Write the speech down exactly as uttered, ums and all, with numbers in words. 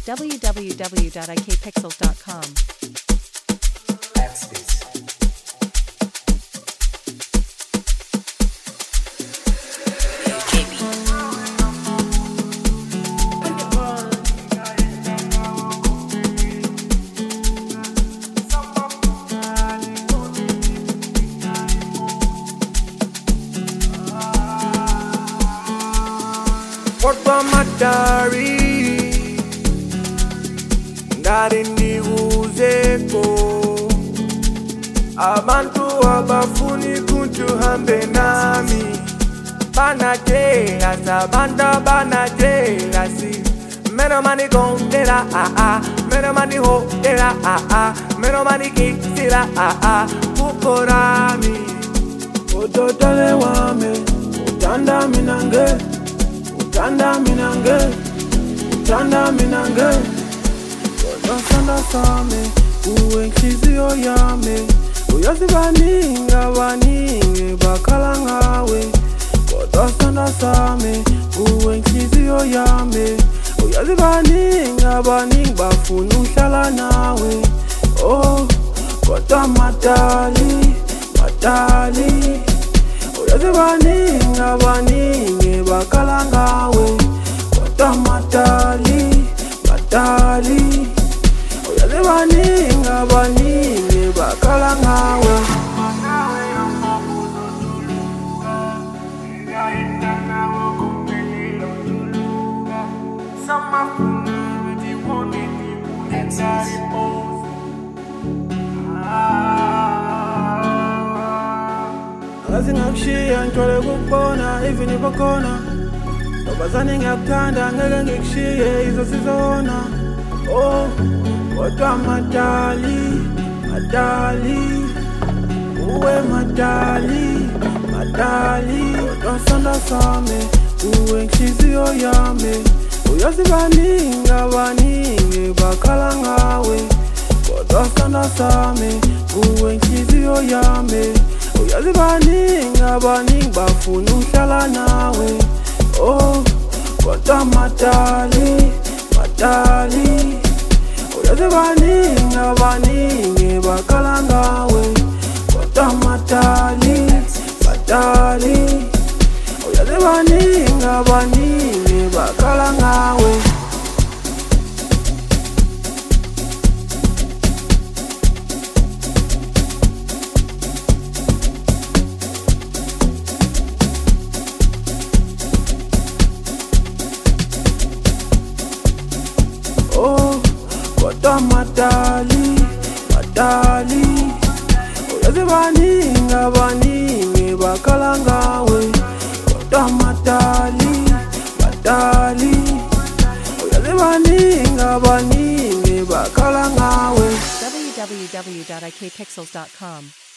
w w w dot i k pixels dot com. Kodwa madari ngari ndiuzeko abantu abafuni kuntuhambe nami banatela sabanda banatela si meno mani kondela ah ah meno mani hotela ah ah meno mani kisila ah ah kukorami ototale wame utanda minange Tanda minange, tanda minange Kodosanda same, uwenkiziyo yame Uyazi baninga baninge bakala ngawe Kodosanda same, uwenkiziyo yame Uyazi baninga baninge bafunu hlala nawe Oh, kodwa matali, matali Uyazi baninga baninge bakala ngawe Kodwa matali, matali Uyazi baninga baninge bakala ngawe Ngazi ngakushiya ngithole kukubona even ibakhona Nobazane ngiyakuthanda ngeke ngikushiye izo sizona Oh, kodwa madali, madali Uwe madali, madali Kodwa sanda same, uwe ngiziyo yame Uyazi baninga baninge bakala ngawe Kodwa sanda same, uwe ngiziyo yame Uyazi baninga baninga bafuna uhlala nawe Oh, kodwa madali, madali Uyazi baninga baninge bakala ngawe Kodwa madali, madali Uyazi baninga baninge bakala ngawe Oh, kodwa madali, madali Uyazi baninga baninge bakala ngawe Kodwa madali, madali Uyazi baninga baninge bakala ngawe w w w dot i k pixels dot com